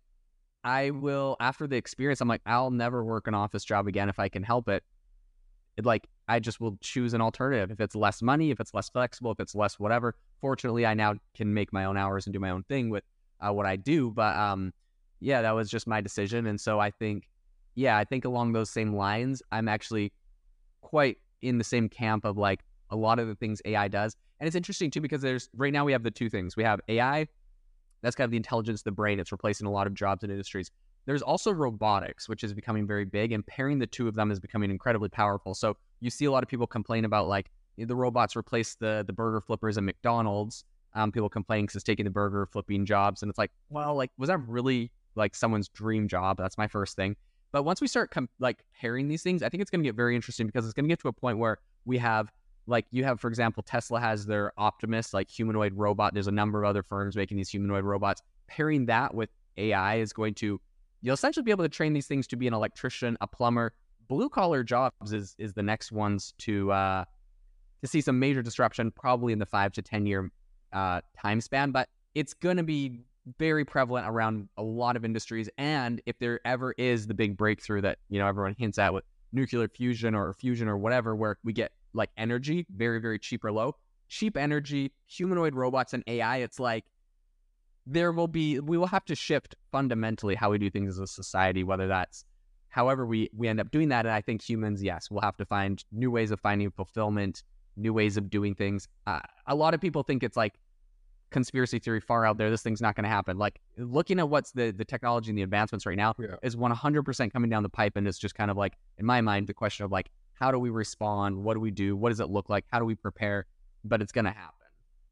I will, after the experience, I'm like, I'll never work an office job again if I can help it. It like, I just will choose an alternative. If it's less money, if it's less flexible, if it's less whatever. Fortunately, I now can make my own hours and do my own thing with uh, what I do. But um, yeah, that was just my decision. And so I think, yeah, I think along those same lines, I'm actually quite in the same camp of like a lot of the things A I does. And it's interesting too, because there's, right now we have the two things. We have A I, that's kind of the intelligence of the brain. It's replacing a lot of jobs and industries. There's also robotics, which is becoming very big, and pairing the two of them is becoming incredibly powerful. So you see a lot of people complain about like the robots replace the the burger flippers at McDonald's. Um, people complaining because it's taking the burger flipping jobs, and it's like, well, like was that really like someone's dream job? That's my first thing. But once we start com- like pairing these things, I think it's going to get very interesting because it's going to get to a point where we have like you have, for example, Tesla has their Optimus, like humanoid robot. There's a number of other firms making these humanoid robots. Pairing that with A I is going to, you'll essentially be able to train these things to be an electrician, a plumber. Blue collar jobs is is the next ones to uh, to see some major disruption, probably in the five to ten year uh, time span. But it's going to be very prevalent around a lot of industries. And if there ever is the big breakthrough that, you know, everyone hints at with nuclear fusion or fusion or whatever, where we get like energy very, very cheap or low, cheap energy, humanoid robots, and A I, it's like there will be, we will have to shift fundamentally how we do things as a society, whether that's however we, we end up doing that. And I think humans, yes, we'll have to find new ways of finding fulfillment, new ways of doing things. Uh, a lot of people think it's like conspiracy theory far out there. This thing's not going to happen. Like looking at what's the, the technology and the advancements right now yeah. is one hundred percent coming down the pipe. And it's just kind of like, in my mind, the question of like, how do we respond? What do we do? What does it look like? How do we prepare? But it's going to happen.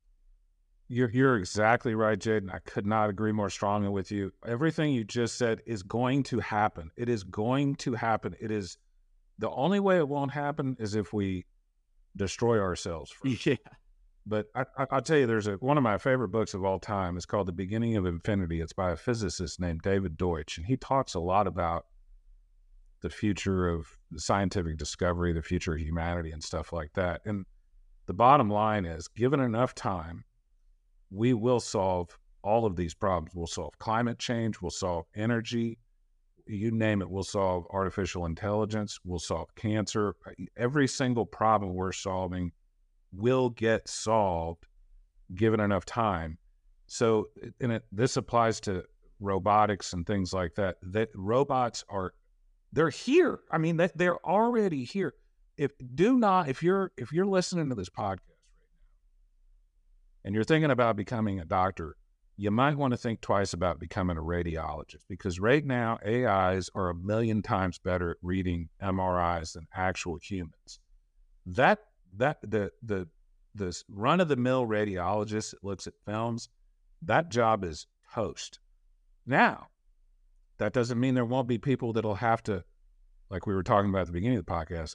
You're you're exactly right, Jaden. I could not agree more strongly with you. Everything you just said is going to happen. It is going to happen. It is the only way it won't happen is if we destroy ourselves first. Yeah. But I, I, I'll tell you, there's a one of my favorite books of all time. It's called The Beginning of Infinity. It's by a physicist named David Deutsch, and he talks a lot about the future of scientific discovery, the future of humanity, and stuff like that. And the bottom line is, given enough time, we will solve all of these problems. We'll solve climate change. We'll solve energy. You name it, we'll solve artificial intelligence. We'll solve cancer. Every single problem we're solving will get solved given enough time. So, and it, this applies to robotics and things like that. That robots are, they're here. I mean, they, they're already here. If do not, if you're if you're listening to this podcast and you're thinking about becoming a doctor, you might want to think twice about becoming a radiologist, because right now A Is are a million times better at reading M R Is than actual humans. That that the the the run of the mill radiologist that looks at films, that job is toast. Now, that doesn't mean there won't be people that'll have to, like we were talking about at the beginning of the podcast,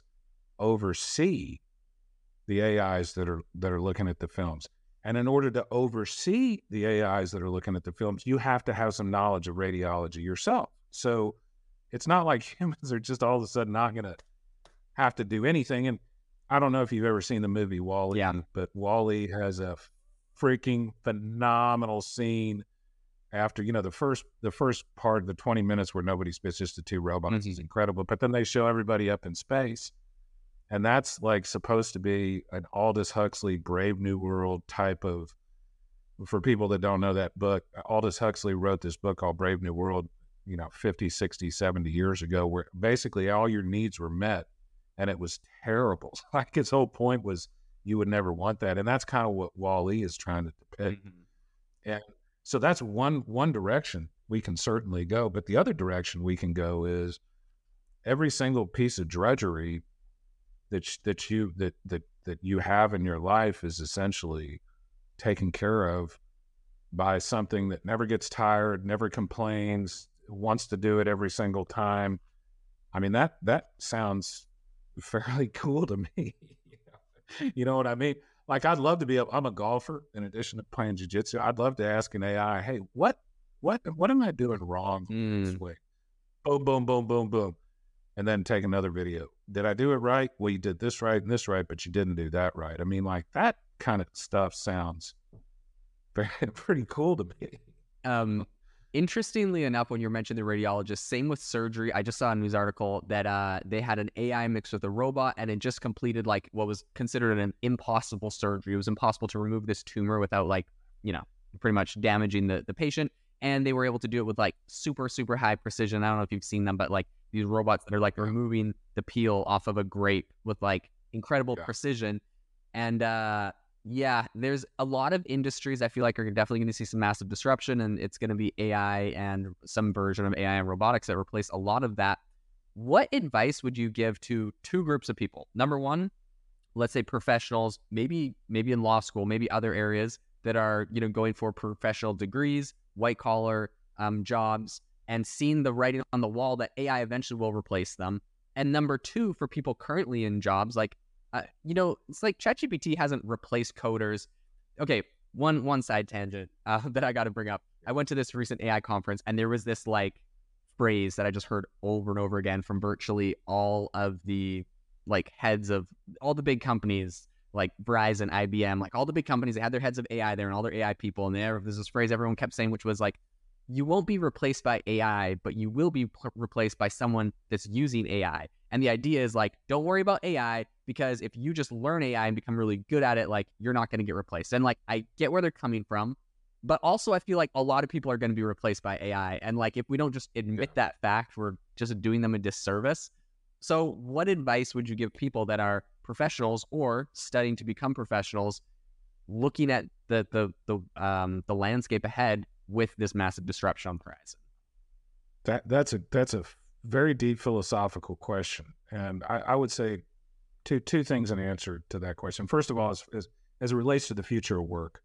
oversee the A Is that are that are looking at the films. And in order to oversee the A Is that are looking at the films, you have to have some knowledge of radiology yourself. So it's not like humans are just all of a sudden not going to have to do anything. And I don't know if you've ever seen the movie WALL-E, Yeah. but WALL-E has a freaking phenomenal scene after, you know, the first the first part of the twenty minutes where nobody spits, just the two robots, Mm-hmm. is incredible. But then they show everybody up in space. And that's like supposed to be an Aldous Huxley Brave New World type of, for people that don't know that book, Aldous Huxley wrote this book called Brave New World, you know, fifty, sixty, seventy years ago, where basically all your needs were met, and it was terrible. Like his whole point was you would never want that. And that's kind of what WALL-E is trying to depict. Mm-hmm. And so that's one, one direction we can certainly go. But the other direction we can go is every single piece of drudgery that that you that that that you have in your life is essentially taken care of by something that never gets tired, never complains, wants to do it every single time. I mean, that that sounds fairly cool to me. You know what I mean? Like, I'd love to be a, I'm a golfer in addition to playing jiu-jitsu. I'd love to ask an A I, hey, what what what am I doing wrong Mm. this way? Boom, boom, boom, boom, boom. And then take another video. Did I do it right? Well, you did this right and this right, but you didn't do that right. I mean, like, that kind of stuff sounds very, pretty cool to me. Um, interestingly enough, when you mentioned the radiologist, same with surgery. I just saw a news article that uh, they had an A I mixed with a robot, and it just completed like what was considered an impossible surgery. It was impossible to remove this tumor without, like, you know, pretty much damaging the, the patient. And they were able to do it with like super, super high precision. I don't know if you've seen them, but like these robots that are like removing the peel off of a grape with like incredible Yeah. precision. And uh, yeah, there's a lot of industries I feel like are definitely going to see some massive disruption, and it's going to be A I and some version of A I and robotics that replace a lot of that. What advice would you give to two groups of people? Number one, let's say professionals, maybe maybe in law school, maybe other areas that are, you know, going for professional degrees, white collar um, jobs, and seeing the writing on the wall that A I eventually will replace them. And number two, for people currently in jobs, like, uh, you know, it's like ChatGPT hasn't replaced coders. Okay, one one side tangent uh, that I got to bring up. I went to this recent A I conference, and there was this like phrase that I just heard over and over again from virtually all of the like heads of all the big companies, like Verizon, I B M, like all the big companies. They had their heads of A I there and all their A I people. And there, there's this phrase everyone kept saying, which was like, you won't be replaced by A I, but you will be p- replaced by someone that's using A I. And the idea is like, don't worry about A I, because if you just learn A I and become really good at it, like, you're not going to get replaced. And like, I get where they're coming from, but also I feel like a lot of people are going to be replaced by A I. And like, if we don't just admit Yeah. that fact, we're just doing them a disservice. So what advice would you give people that are professionals or studying to become professionals, looking at the the the um the landscape ahead with this massive disruption on the horizon? That that's a that's a very deep philosophical question, and I, I would say two two things in answer to that question. First of all, as, as as it relates to the future of work,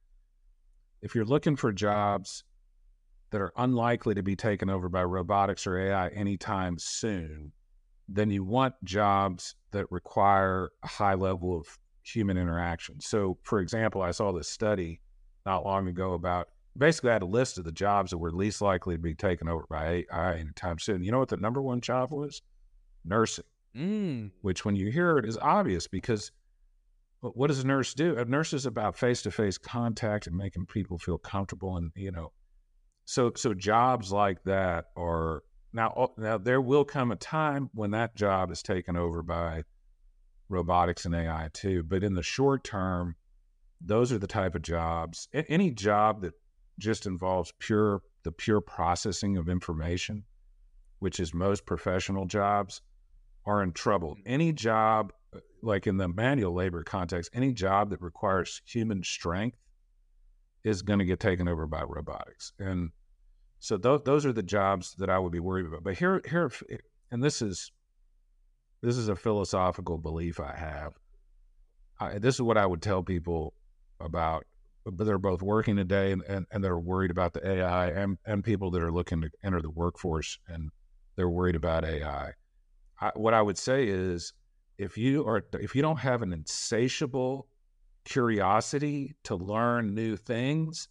if you're looking for jobs that are unlikely to be taken over by robotics or A I anytime soon, then you want jobs that require a high level of human interaction. So, for example, I saw this study not long ago about, basically I had a list of the jobs that were least likely to be taken over by A I anytime soon. You know what the number one job was? Nursing. Mm. Which, when you hear it, is obvious, because what does a nurse do? A nurse is about face-to-face contact and making people feel comfortable. And, you know, so so jobs like that are, now, now there will come a time when that job is taken over by robotics and A I too. But in the short term, those are the type of jobs, any job that just involves pure, the pure processing of information, which is most professional jobs, are in trouble. Any job, like in the manual labor context, any job that requires human strength is going to get taken over by robotics. And so th- those are the jobs that I would be worried about. But here, here, and this is, this is a philosophical belief I have. I, this is what I would tell people about, but they're both working today and, and, and they're worried about the A I, and, and people that are looking to enter the workforce and they're worried about A I. I, what I would say is, if you are, if you don't have an insatiable curiosity to learn new things,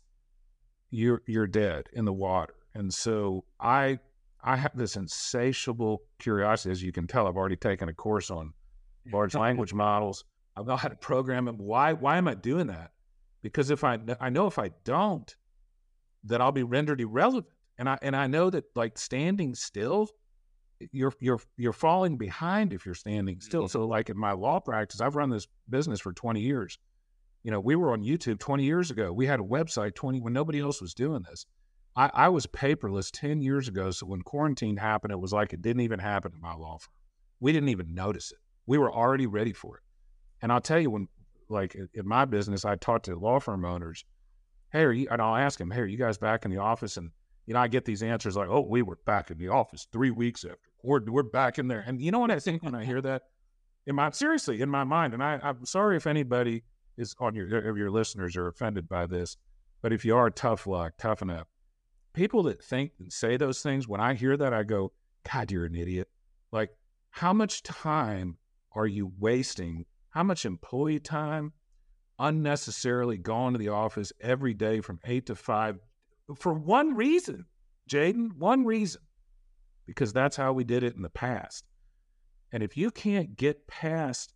you're you're dead in the water. And so I I have this insatiable curiosity. As you can tell, I've already taken a course on large language models. I know how to program them. Why why am I doing that? Because if I I know if I don't, that I'll be rendered irrelevant. And I and I know that, like, standing still, you're you're you're falling behind if you're standing still. So like in my law practice, I've run this business for twenty years. You know, we were on YouTube twenty years ago. We had a website twenty when nobody else was doing this. I, I was paperless ten years ago. So when quarantine happened, it was like it didn't even happen in my law firm. We didn't even notice it. We were already ready for it. And I'll tell you, when, like in my business, I talk to law firm owners, hey, are you, and I'll ask them, hey, are you guys back in the office? And, you know, I get these answers like, oh, we were back in the office three weeks after. We're, we're back in there. And you know what I think when I hear that? In my, seriously, in my mind, and I, I'm sorry if anybody is on your, of your listeners are offended by this, but if you are, tough luck, tough enough. People that think and say those things, when I hear that, I go, God, you're an idiot. Like, how much time are you wasting? How much employee time unnecessarily going to the office every day from eight to five for one reason, Jaden, one reason, because that's how we did it in the past. And if you can't get past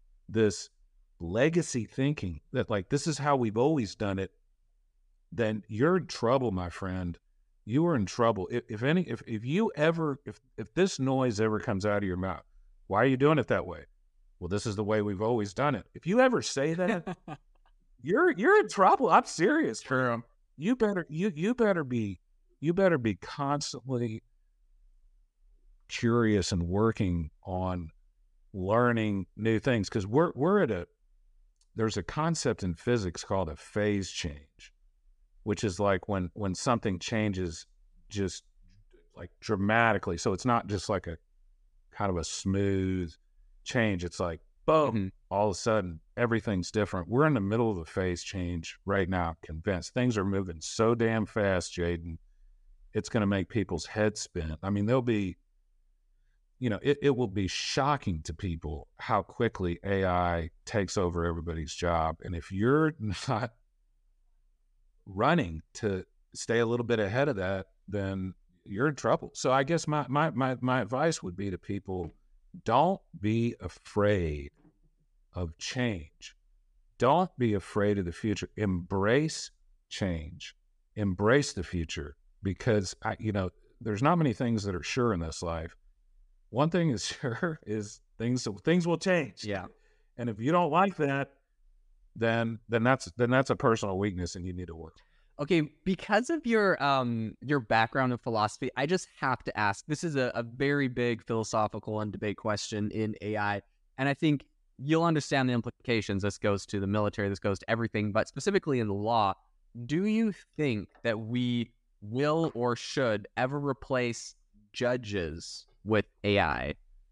this legacy thinking that, like, this is how we've always done it, then you're in trouble, my friend. You are in trouble. If, if any, if, if you ever, if, if this noise ever comes out of your mouth, why are you doing it that way? Well, this is the way we've always done it. If you ever say that, you're, you're in trouble. I'm serious. True. You better, you, you better be, you better be constantly curious and working on learning new things. Cause we're, we're at a, there's a concept in physics called a phase change, which is like when, when something changes just like dramatically. So it's not just like a kind of a smooth change. It's like, boom, mm-hmm. all of a sudden, everything's different. We're in the middle of a phase change right now, convinced. Things are moving so damn fast, Jaden. It's going to make people's heads spin. I mean, there'll be, you know, it, it will be shocking to people how quickly A I takes over everybody's job. And if you're not running to stay a little bit ahead of that, then you're in trouble. So I guess my, my, my, my advice would be to people, don't be afraid of change. Don't be afraid of the future. Embrace change. Embrace the future, because I, you know, there's not many things that are sure in this life. One thing is sure is things things will change. Yeah. And if you don't like that, then then that's then that's a personal weakness and you need to work. Okay, because of your um your background in philosophy, I just have to ask. This is a, a very big philosophical and debate question in A I, and I think you'll understand the implications. This goes to the military, this goes to everything, but specifically in the law, do you think that we will or should ever replace judges with A I?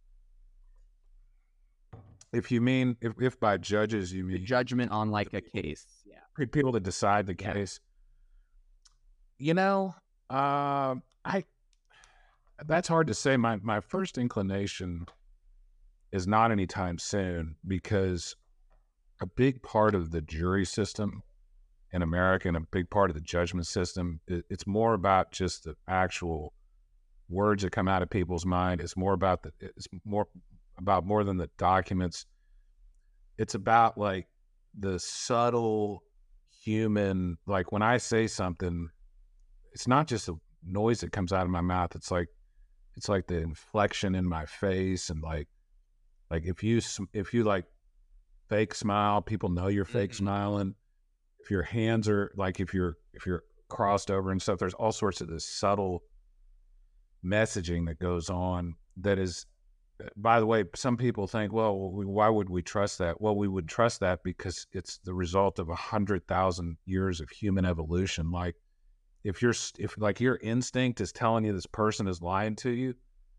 If you mean, if, if by judges you mean the judgment on like a case, yeah, people to decide the yeah. case. You know, uh, I that's hard to say. My my first inclination is not anytime soon, because a big part of the jury system in America and a big part of the judgment system, it, it's more about just the actual words that come out of people's mind. It's more about the, it's more about more than the documents. It's about like the subtle human, like when I say something, it's not just a noise that comes out of my mouth. It's like, it's like the inflection in my face. And like, like if you, if you like fake smile, people know you're fake mm-hmm. smiling. If your hands are like, if you're, if you're crossed over and stuff, there's all sorts of this subtle messaging that goes on that is by the way, some people think, well, why would we trust that? Well, we would trust that because it's the result of a hundred thousand years of human evolution. Like if you're, if like your instinct is telling you this person is lying to you,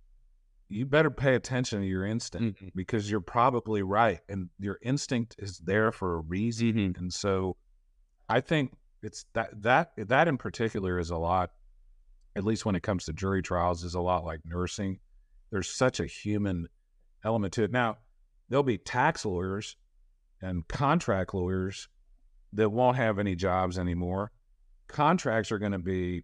you better pay attention to your instinct mm-hmm. because you're probably right. And your instinct is there for a reason. Mm-hmm. And so I think it's that, that, that in particular is a lot, at least when it comes to jury trials, is a lot like nursing. There's such a human element to it. Now, there'll be tax lawyers and contract lawyers that won't have any jobs anymore. Contracts are going to be,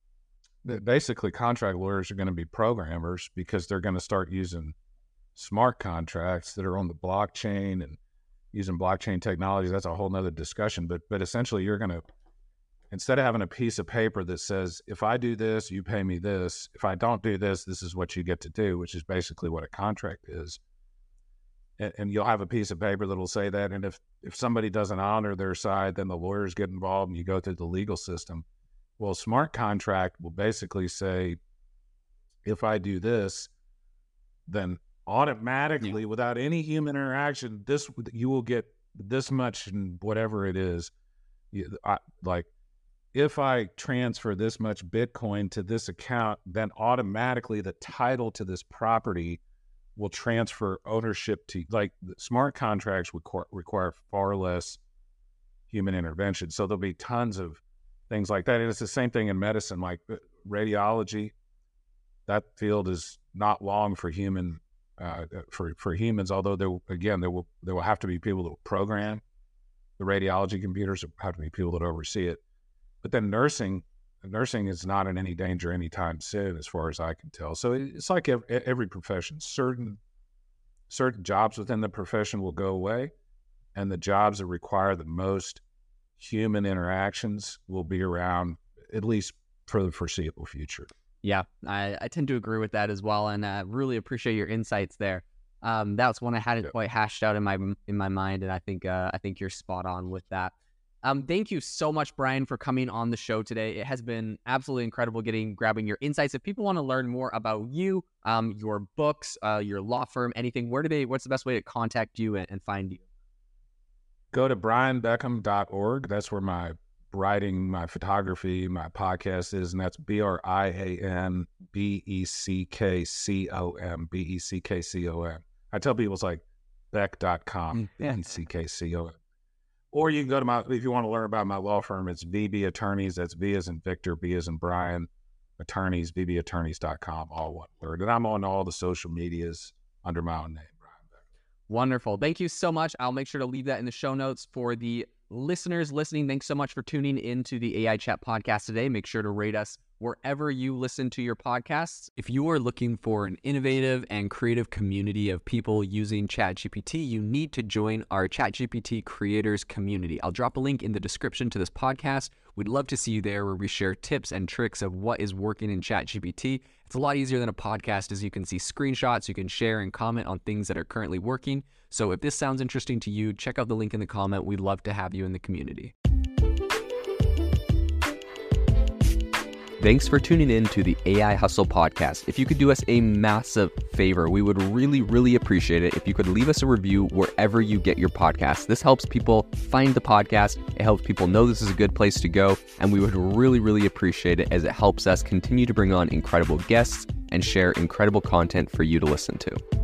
basically contract lawyers are going to be programmers because they're going to start using smart contracts that are on the blockchain and using blockchain technology. That's a whole nother discussion. But but essentially you're going to, instead of having a piece of paper that says, if I do this, you pay me this. If I don't do this, this is what you get to do, which is basically what a contract is. And, and you'll have a piece of paper that'll say that. And if, if somebody doesn't honor their side, then the lawyers get involved and you go through the legal system. Well, a smart contract will basically say, if I do this, then automatically, yeah. without any human interaction, this you will get this much and whatever it is. You, I, like, if I transfer this much Bitcoin to this account, then automatically the title to this property will transfer ownership to, like, smart contracts require, require far less human intervention. So there'll be tons of things like that. And it's the same thing in medicine, like radiology. That field is not long for human, uh, for, for humans, although there, again, there will, there will have to be people that will program the radiology computers, there have to be people that oversee it. But then nursing, nursing is not in any danger anytime soon, as far as I can tell. So it's like every, every profession. Certain certain jobs within the profession will go away, and the jobs that require the most human interactions will be around, at least for the foreseeable future. Yeah, I, I tend to agree with that as well, and I really appreciate your insights there. Um, that's one I hadn't yep. quite hashed out in my in my mind, and I think uh, I think you're spot on with that. Um, thank you so much, Brian, for coming on the show today. It has been absolutely incredible getting grabbing your insights. If people want to learn more about you, um, your books, uh, your law firm, anything, where do they? What's the best way to contact you and, and find you? Go to brian beckham dot org. That's where my writing, my photography, my podcast is, and that's B R I A N B E C K C O M, B E C K C O M. I tell people it's like beck dot com, B E C K C O M. Or you can go to my, if you want to learn about my law firm, it's V B Attorneys. That's V as in Victor, B as in Brian, Attorneys, V B attorneys dot com, all one word. And I'm on all the social medias under my own name, Brian Beckham. Wonderful. Thank you so much. I'll make sure to leave that in the show notes for the listeners listening. Thanks so much for tuning into the A I Chat podcast today. Make sure to rate us wherever you listen to your podcasts. If you are looking for an innovative and creative community of people using ChatGPT, you need to join our ChatGPT creators community. I'll drop a link in the description to this podcast. We'd love to see you there, where we share tips and tricks of what is working in ChatGPT. It's a lot easier than a podcast, as you can see screenshots, you can share and comment on things that are currently working. So if this sounds interesting to you, check out the link in the comment. We'd love to have you in the community. Thanks for tuning in to the A I Hustle podcast. If you could do us a massive favor, we would really, really appreciate it if you could leave us a review wherever you get your podcasts. This helps people find the podcast. It helps people know this is a good place to go. And we would really, really appreciate it, as it helps us continue to bring on incredible guests and share incredible content for you to listen to.